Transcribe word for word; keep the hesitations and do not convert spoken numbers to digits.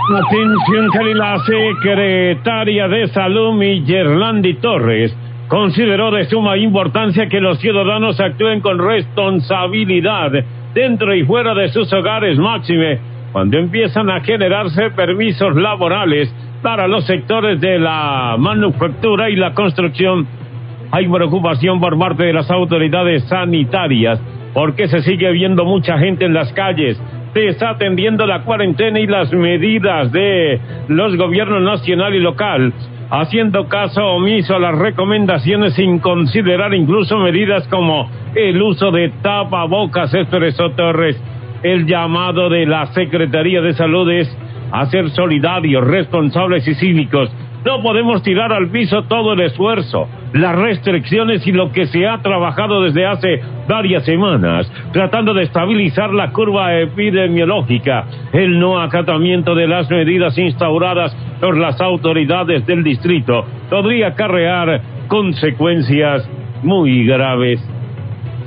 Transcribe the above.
Atención que la secretaria de Salud, Millerlandi Torres, consideró de suma importancia que los ciudadanos actúen con responsabilidad dentro y fuera de sus hogares, máxime cuando empiezan a generarse permisos laborales para los sectores de la manufactura y la construcción. Hay preocupación por parte de las autoridades sanitarias porque se sigue viendo mucha gente en las calles. Se está atendiendo la cuarentena y las medidas de los gobiernos nacional y local, haciendo caso omiso a las recomendaciones sin considerar incluso medidas como el uso de tapabocas. Expresó Torres. El llamado de la Secretaría de Salud es a ser solidarios, responsables y cívicos. No podemos tirar al piso todo el esfuerzo, las restricciones y lo que se ha trabajado desde hace varias semanas, tratando de estabilizar la curva epidemiológica. El no acatamiento de las medidas instauradas por las autoridades del distrito podría acarrear consecuencias muy graves.